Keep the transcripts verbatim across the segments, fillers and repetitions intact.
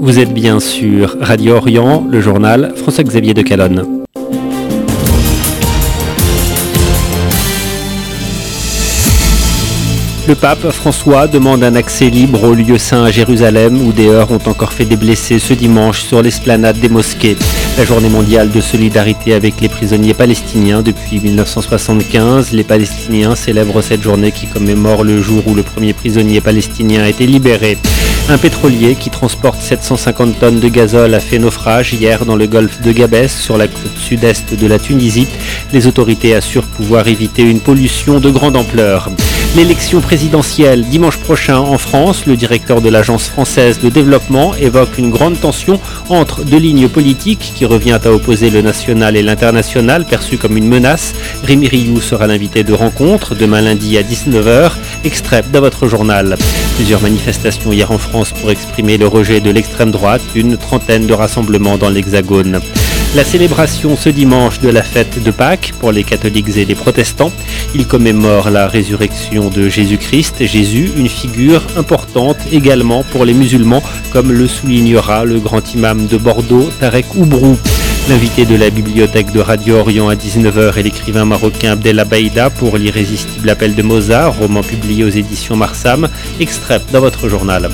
Vous êtes bien sur Radio Orient, le journal François-Xavier de Calonne. Le pape François demande un accès libre au lieu saint à Jérusalem où des heurts ont encore fait des blessés ce dimanche sur l'esplanade des mosquées. La journée mondiale de solidarité avec les prisonniers palestiniens depuis mille neuf cent soixante-quinze. Les Palestiniens célèbrent cette journée qui commémore le jour où le premier prisonnier palestinien a été libéré. Un pétrolier qui transporte sept cent cinquante tonnes de gazole a fait naufrage hier dans le golfe de Gabès sur la côte sud-est de la Tunisie. Les autorités assurent pouvoir éviter une pollution de grande ampleur. L'élection présidentielle dimanche prochain en France, le directeur de l'Agence française de développement évoque une grande tension entre deux lignes politiques qui revient à opposer le national et l'international perçu comme une menace. Rémi Rioux sera l'invité de rencontre demain lundi à dix-neuf heures. Extrait de votre journal. Plusieurs manifestations hier en France pour exprimer le rejet de l'extrême droite, une trentaine de rassemblements dans l'Hexagone. La célébration ce dimanche de la fête de Pâques pour les catholiques et les protestants. Il commémore la résurrection de Jésus-Christ. Jésus, une figure importante également pour les musulmans, comme le soulignera le grand imam de Bordeaux, Tarek Oubrou. L'invité de la bibliothèque de Radio Orient à dix-neuf heures est l'écrivain marocain Abdellah Baïda pour l'irrésistible appel de Mozart, roman publié aux éditions Marsam. Extrait dans votre journal.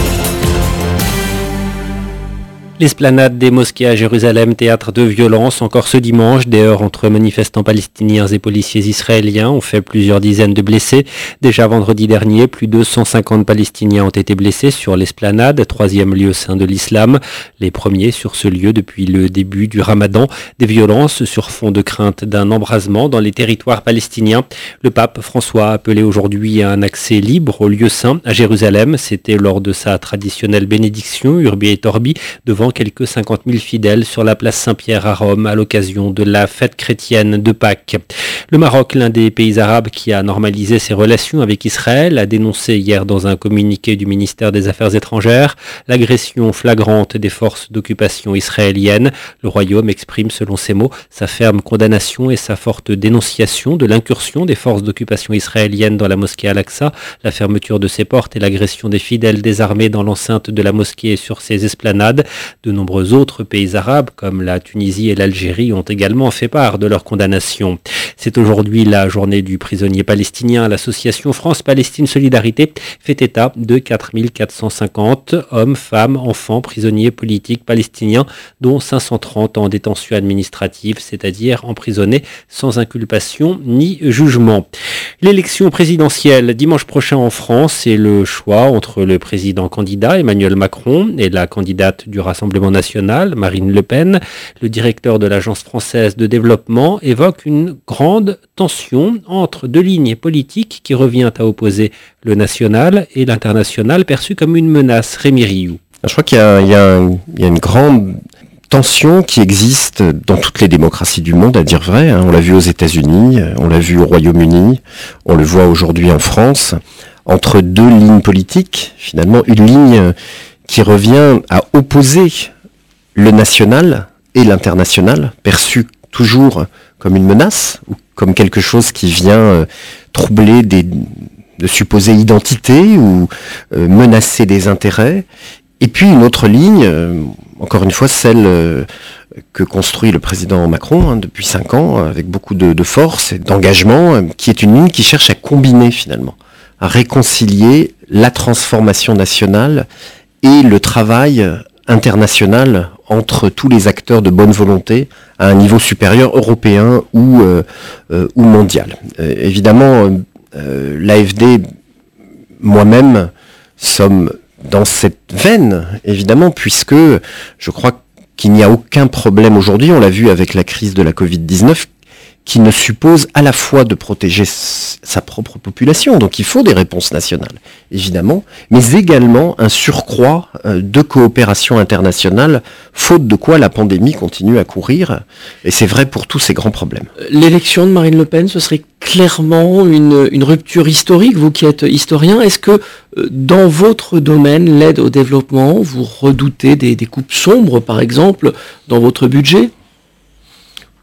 L'esplanade des mosquées à Jérusalem, théâtre de violence, encore ce dimanche, des heurts entre manifestants palestiniens et policiers israéliens ont fait plusieurs dizaines de blessés. Déjà vendredi dernier, plus de cent cinquante Palestiniens ont été blessés sur l'esplanade, troisième lieu saint de l'islam, les premiers sur ce lieu depuis le début du Ramadan. Des violences sur fond de crainte d'un embrasement dans les territoires palestiniens. Le pape François a appelé aujourd'hui à un accès libre au lieu saint à Jérusalem. C'était lors de sa traditionnelle bénédiction, Urbi et Orbi, devant quelques cinquante mille fidèles sur la place Saint-Pierre à Rome à l'occasion de la fête chrétienne de Pâques. Le Maroc, l'un des pays arabes qui a normalisé ses relations avec Israël, a dénoncé hier dans un communiqué du ministère des Affaires étrangères l'agression flagrante des forces d'occupation israéliennes. Le Royaume exprime, selon ses mots, sa ferme condamnation et sa forte dénonciation de l'incursion des forces d'occupation israéliennes dans la mosquée Al-Aqsa, la fermeture de ses portes et l'agression des fidèles désarmés dans l'enceinte de la mosquée et sur ses esplanades. De nombreux autres pays arabes, comme la Tunisie et l'Algérie, ont également fait part de leur condamnation. C'est aujourd'hui la journée du prisonnier palestinien. L'association France-Palestine Solidarité fait état de quatre mille quatre cent cinquante hommes, femmes, enfants, prisonniers politiques palestiniens, dont cinq cent trente en détention administrative, c'est-à-dire emprisonnés sans inculpation ni jugement. L'élection présidentielle dimanche prochain en France, c'est le choix entre le président candidat Emmanuel Macron et la candidate du Rassemblement national, Marine Le Pen. Le directeur de l'Agence française de développement évoque une grande tension entre deux lignes politiques qui revient à opposer le national et l'international perçu comme une menace. Rémi Rioux. Je crois qu'il y a, il y a, un, il y a une grande tension qui existe dans toutes les démocraties du monde, à dire vrai. On l'a vu aux États-Unis, on l'a vu au Royaume-Uni, on le voit aujourd'hui en France, entre deux lignes politiques, finalement une ligne qui revient à opposer le national et l'international, perçu toujours comme une menace, ou comme quelque chose qui vient euh, troubler des, de supposées identités ou euh, menacer des intérêts. Et puis une autre ligne, euh, encore une fois celle euh, que construit le président Macron hein, depuis cinq ans, avec beaucoup de, de force et d'engagement, euh, qui est une ligne qui cherche à combiner finalement, à réconcilier la transformation nationale et le travail international entre tous les acteurs de bonne volonté à un niveau supérieur européen ou, euh, euh, ou mondial. Euh, évidemment, euh, l'A F D, moi-même, sommes dans cette veine, évidemment, puisque je crois qu'il n'y a aucun problème aujourd'hui, on l'a vu avec la crise de la covid dix-neuf, qui ne suppose à la fois de protéger sa propre population, donc il faut des réponses nationales, évidemment, mais également un surcroît de coopération internationale, faute de quoi la pandémie continue à courir, et c'est vrai pour tous ces grands problèmes. L'élection de Marine Le Pen, ce serait clairement une, une rupture historique, vous qui êtes historien. Est-ce que dans votre domaine, l'aide au développement, vous redoutez des, des coupes sombres, par exemple, dans votre budget ?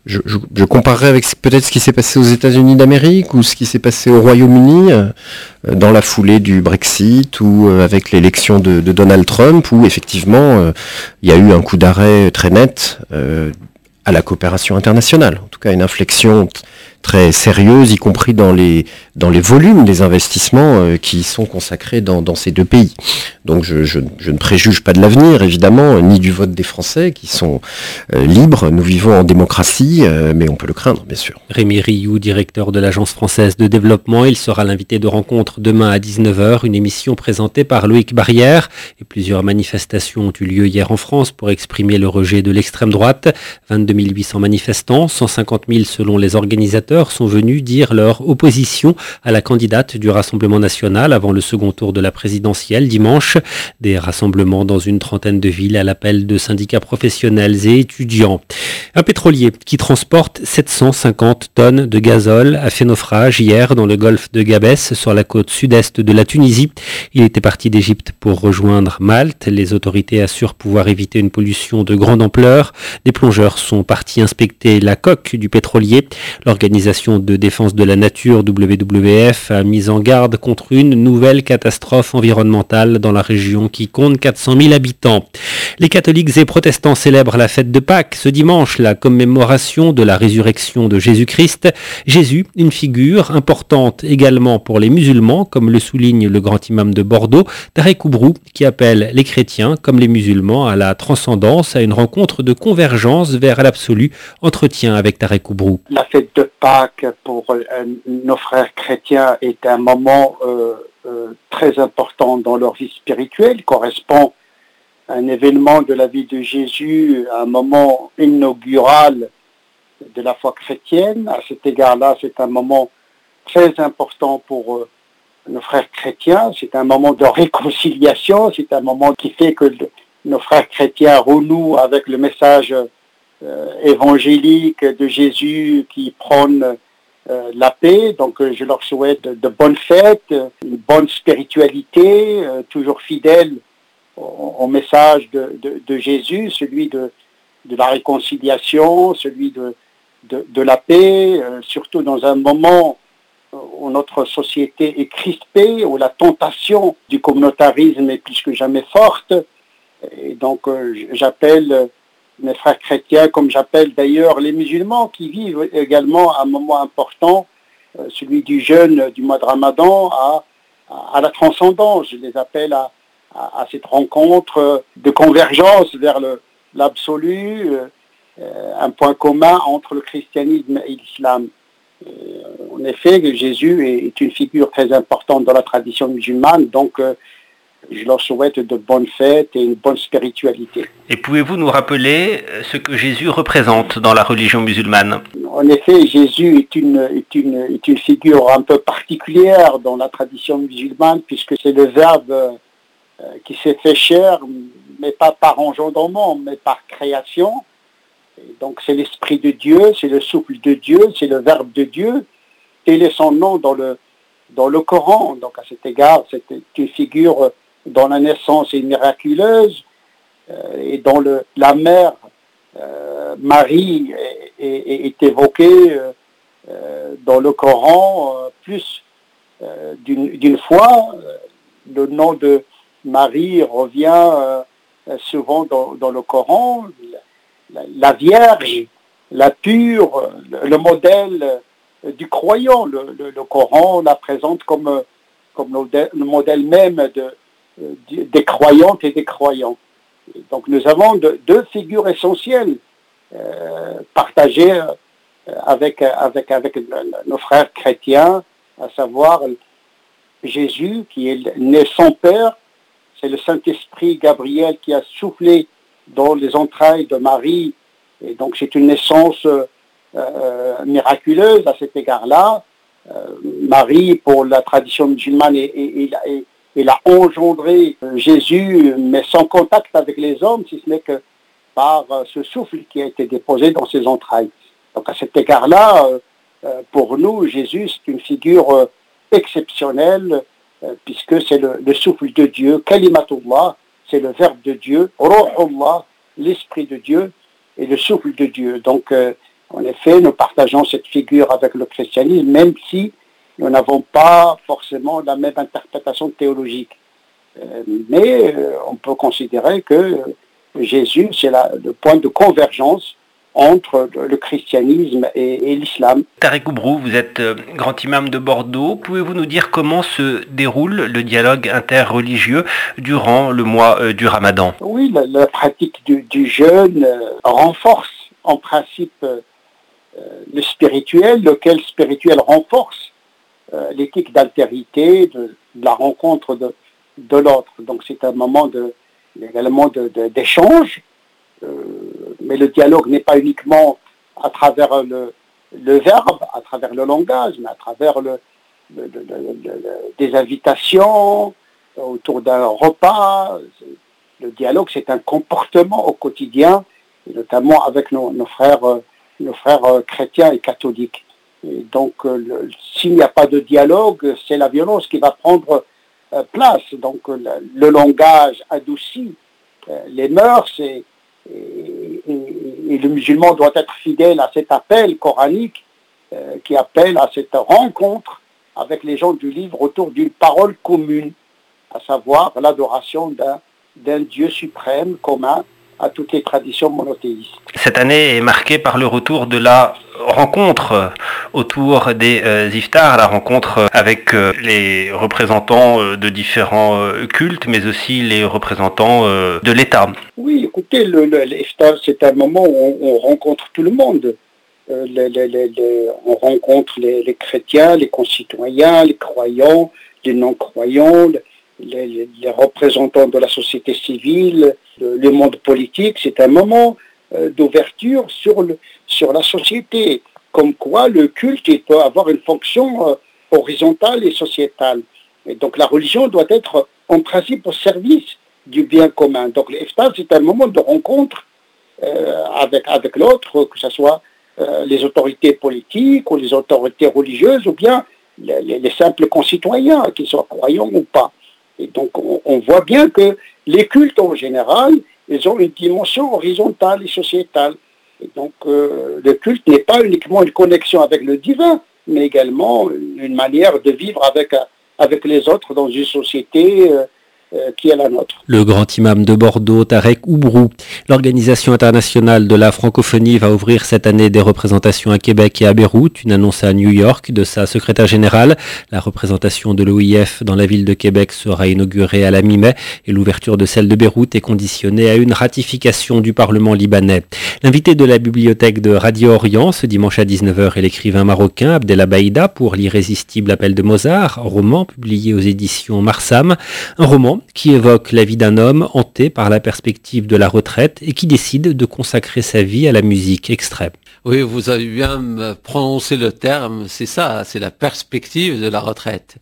Je, je, je comparerais avec peut-être ce qui s'est passé aux États-Unis d'Amérique ou ce qui s'est passé au Royaume-Uni euh, dans la foulée du Brexit ou euh, avec l'élection de, de Donald Trump, où effectivement euh, il y a eu un coup d'arrêt très net euh, à la coopération internationale. En tout cas, une inflexion t- très sérieuse, y compris dans les dans les volumes des investissements euh, qui y sont consacrés dans, dans ces deux pays. Donc je, je, je ne préjuge pas de l'avenir, évidemment, ni du vote des Français qui sont euh, libres. Nous vivons en démocratie, euh, mais on peut le craindre, bien sûr. Rémi Rioux, directeur de l'Agence française de développement, il sera l'invité de rencontre demain à dix-neuf heures, une émission présentée par Loïc Barrière. Et plusieurs manifestations ont eu lieu hier en France pour exprimer le rejet de l'extrême droite. vingt-deux mille huit cents manifestants, cent cinquante mille selon les organisateurs, sont venus dire leur opposition à la candidate du Rassemblement national avant le second tour de la présidentielle dimanche. Des rassemblements dans une trentaine de villes à l'appel de syndicats professionnels et étudiants. Un pétrolier qui transporte sept cent cinquante tonnes de gazole a fait naufrage hier dans le golfe de Gabès sur la côte sud-est de la Tunisie. Il était parti d'Égypte pour rejoindre Malte. Les autorités assurent pouvoir éviter une pollution de grande ampleur. Des plongeurs sont partis inspecter la coque du pétrolier. L'Organisation de défense de la nature W W F a mis en garde contre une nouvelle catastrophe environnementale dans la région qui compte quatre cent mille habitants. Les catholiques et protestants célèbrent la fête de Pâques ce dimanche, la commémoration de la résurrection de Jésus-Christ. Jésus, une figure importante également pour les musulmans, comme le souligne le grand imam de Bordeaux, Tarek Oubrou, qui appelle les chrétiens, comme les musulmans, à la transcendance, à une rencontre de convergence vers l'absolu. Entretien avec Tarek Oubrou. La fête de Pâques pour euh, nos frères chrétiens est un moment euh, euh, très important dans leur vie spirituelle, il correspond à un événement de la vie de Jésus, un moment inaugural de la foi chrétienne. À cet égard-là, c'est un moment très important pour euh, nos frères chrétiens, c'est un moment de réconciliation, c'est un moment qui fait que le, nos frères chrétiens renouent avec le message euh, évangélique de Jésus qui prône euh, la paix. Donc euh, je leur souhaite de, de bonnes fêtes, une bonne spiritualité, euh, toujours fidèle au, au message de, de, de Jésus, celui de, de la réconciliation, celui de, de, de la paix, euh, surtout dans un moment où notre société est crispée, où la tentation du communautarisme est plus que jamais forte. Et donc euh, j'appelle mes frères chrétiens, comme j'appelle d'ailleurs les musulmans qui vivent également un moment important, euh, celui du jeûne du mois de Ramadan, à, à, à la transcendance. Je les appelle à, à, à cette rencontre de convergence vers le, l'absolu, euh, un point commun entre le christianisme et l'islam. Euh, en effet, Jésus est, est une figure très importante dans la tradition musulmane, donc euh, je leur souhaite de bonnes fêtes et une bonne spiritualité. Et pouvez-vous nous rappeler ce que Jésus représente dans la religion musulmane ? En effet, Jésus est une, est une, est une figure un peu particulière dans la tradition musulmane, puisque c'est le Verbe euh, qui s'est fait chair, mais pas par engendrement, mais par création. Et donc c'est l'Esprit de Dieu, c'est le souffle de Dieu, c'est le Verbe de Dieu. Tel est son nom dans le, dans le Coran. Donc à cet égard, c'est une figure dont la naissance est miraculeuse euh, et dont le, la mère euh, Marie est, est, est évoquée euh, dans le Coran euh, plus euh, d'une, d'une fois. Le nom de Marie revient euh, souvent dans, dans le Coran. La, la Vierge, la pure, le, le modèle du croyant. Le, le, le Coran la présente comme, comme le, le modèle même de des croyantes et des croyants. Et donc nous avons de, deux figures essentielles euh, partagées euh, avec, avec, avec nos frères chrétiens, à savoir Jésus qui est né sans père, c'est le Saint-Esprit Gabriel qui a soufflé dans les entrailles de Marie, et donc c'est une naissance euh, miraculeuse à cet égard-là. Euh, Marie, pour la tradition musulmane, est, est, est, est Il a engendré Jésus, mais sans contact avec les hommes, si ce n'est que par ce souffle qui a été déposé dans ses entrailles. Donc à cet égard-là, pour nous, Jésus, c'est une figure exceptionnelle, puisque c'est le, le souffle de Dieu, Kalimatullah, c'est le Verbe de Dieu, Ruhullah, l'Esprit de Dieu, et le souffle de Dieu. Donc En effet, nous partageons cette figure avec le christianisme, même si nous n'avons pas forcément la même interprétation théologique. Euh, mais euh, on peut considérer que euh, Jésus, c'est la, le point de convergence entre le christianisme et, et l'islam. Tarek Oubrou, vous êtes euh, grand imam de Bordeaux. Pouvez-vous nous dire comment se déroule le dialogue interreligieux durant le mois euh, du Ramadan? Oui, la, la pratique du, du jeûne euh, renforce en principe euh, le spirituel, lequel spirituel renforce euh, l'éthique d'altérité, de, de la rencontre de, de l'autre. Donc c'est un moment de, également de, de, d'échange. Euh, mais le dialogue n'est pas uniquement à travers le, le verbe, à travers le langage, mais à travers le, le, le, le, le, des invitations autour d'un repas. Le dialogue, c'est un comportement au quotidien, et notamment avec nos, nos frères, nos frères chrétiens et catholiques. Et donc, le, s'il n'y a pas de dialogue, c'est la violence qui va prendre euh, place. Donc, le, le langage adoucit euh, les mœurs et Et, et, et le musulman doit être fidèle à cet appel coranique euh, qui appelle à cette rencontre avec les gens du livre autour d'une parole commune, à savoir l'adoration d'un, d'un Dieu suprême commun à toutes les traditions monothéistes. Cette année est marquée par le retour de la rencontre autour des euh, iftars, la rencontre avec euh, les représentants euh, de différents euh, cultes, mais aussi les représentants euh, de l'État. Oui, écoutez, le, le, l'iftar, c'est un moment où on, on rencontre tout le monde. Euh, les, les, les, les, on rencontre les, les chrétiens, les concitoyens, les croyants, les non-croyants, les, les, les représentants de la société civile, le, le monde politique. C'est un moment euh, d'ouverture sur, le, sur la société, comme quoi le culte il peut avoir une fonction euh, horizontale et sociétale. Et donc la religion doit être en principe au service du bien commun. Donc l'iftar, c'est un moment de rencontre euh, avec, avec l'autre, que ce soit euh, les autorités politiques ou les autorités religieuses ou bien les, les, les simples concitoyens, qu'ils soient croyants ou pas. Et donc on, on voit bien que les cultes en général, ils ont une dimension horizontale et sociétale. Et donc euh, le culte n'est pas uniquement une connexion avec le divin, mais également une manière de vivre avec, avec les autres dans une société euh, qui est la nôtre. Le grand imam de Bordeaux, Tarek Oubrou. L'Organisation internationale de la francophonie va ouvrir cette année des représentations à Québec et à Beyrouth, une annonce à New York de sa secrétaire générale. La représentation de l'O I F dans la ville de Québec sera inaugurée à la mi-mai et l'ouverture de celle de Beyrouth est conditionnée à une ratification du Parlement libanais. L'invité de la bibliothèque de Radio Orient ce dimanche à dix-neuf heures est l'écrivain marocain Abdellah Baïda pour L'irrésistible appel de Mozart, roman publié aux éditions Marsam, un roman qui évoque la vie d'un homme hanté par la perspective de la retraite et qui décide de consacrer sa vie à la musique. Extrait. Oui, vous avez bien prononcé le terme, c'est ça, c'est la perspective de la retraite.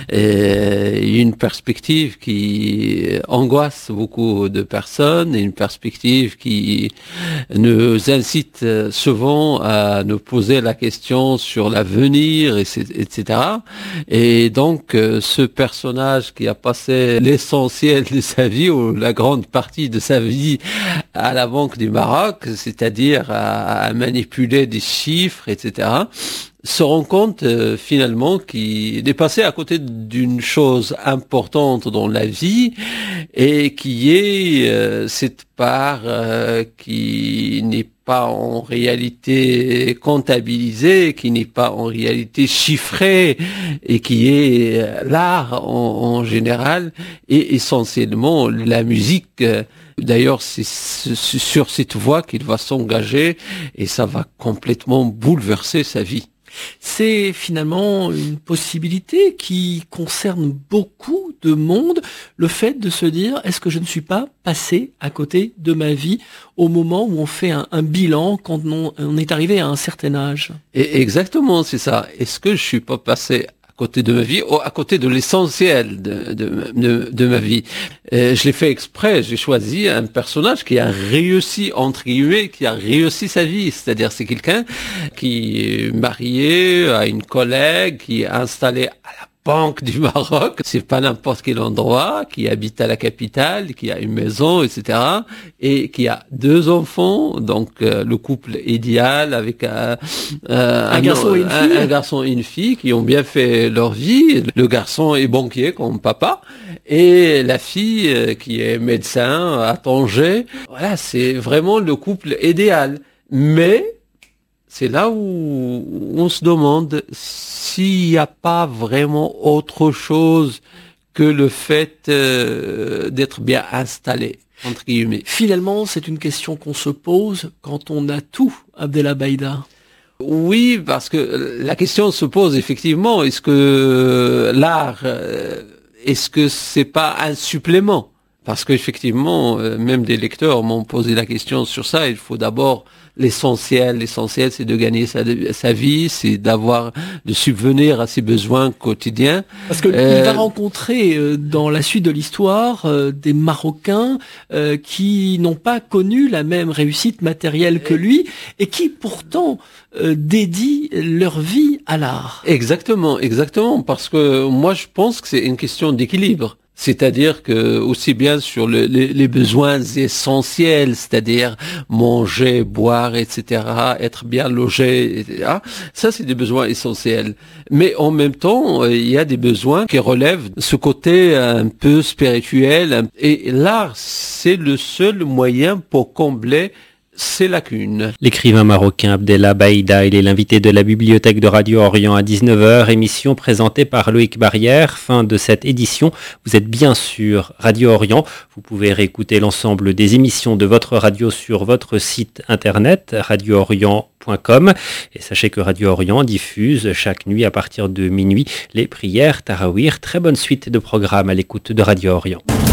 Et une perspective qui angoisse beaucoup de personnes, et une perspective qui nous incite souvent à nous poser la question sur l'avenir, et cetera. Et donc, ce personnage qui a passé l'essentiel de sa vie, ou la grande partie de sa vie, à la Banque du Maroc, c'est-à-dire à, à manipuler des chiffres, et cetera, se rend compte euh, finalement qu'il est passé à côté d'une chose importante dans la vie et qui est euh, cette part euh, qui n'est pas en réalité comptabilisée, qui n'est pas en réalité chiffrée et qui est euh, l'art en, en général et essentiellement la musique. Euh, D'ailleurs, c'est sur cette voie qu'il va s'engager et ça va complètement bouleverser sa vie. C'est finalement une possibilité qui concerne beaucoup de monde, le fait de se dire, est-ce que je ne suis pas passé à côté de ma vie au moment où on fait un, un bilan quand on, on est arrivé à un certain âge? Et exactement, c'est ça. Est-ce que je suis pas passé à côté de ma vie, ou à côté de l'essentiel de, de, de, de ma vie. Et je l'ai fait exprès, j'ai choisi un personnage qui a réussi, entre guillemets, qui a réussi sa vie. C'est-à-dire c'est quelqu'un qui est marié à une collègue, qui est installé à la banque du Maroc. C'est pas n'importe quel endroit, qui habite à la capitale, qui a une maison, et cetera. Et qui a deux enfants, donc euh, le couple idéal avec euh, euh, un, un, garçon et une un, fille. un garçon et une fille qui ont bien fait leur vie. Le garçon est banquier comme papa et la fille euh, qui est médecin à Tanger. Voilà, c'est vraiment le couple idéal. Mais c'est là où on se demande s'il n'y a pas vraiment autre chose que le fait euh, d'être bien installé, entre guillemets. Finalement, c'est une question qu'on se pose quand on a tout, Abdellah Baïda. Oui, parce que la question se pose effectivement, est-ce que l'art, euh, est-ce que c'est pas un supplément? Parce qu'effectivement, euh, même des lecteurs m'ont posé la question sur ça. Il faut d'abord l'essentiel. L'essentiel, c'est de gagner sa, sa vie, c'est d'avoir, de subvenir à ses besoins quotidiens. Parce que euh, il va rencontrer euh, dans la suite de l'histoire euh, des Marocains euh, qui n'ont pas connu la même réussite matérielle que lui et qui pourtant euh, dédient leur vie à l'art. Exactement, exactement. Parce que moi, je pense que c'est une question d'équilibre. C'est-à-dire que aussi bien sur le, les, les besoins essentiels, c'est-à-dire manger, boire, et cetera, être bien logé, et cetera. Ça, c'est des besoins essentiels. Mais en même temps, il y a des besoins qui relèvent de ce côté un peu spirituel. Et l'art, c'est le seul moyen pour combler ces lacunes. L'écrivain marocain Abdellah Baïda, il est l'invité de la bibliothèque de Radio Orient à dix-neuf heures, émission présentée par Loïc Barrière. Fin de cette édition, vous êtes bien sur Radio Orient. Vous pouvez réécouter l'ensemble des émissions de votre radio sur votre site internet radio orient point com. Et sachez que Radio Orient diffuse chaque nuit à partir de minuit les prières Tarawih. Très bonne suite de programmes à l'écoute de Radio Orient.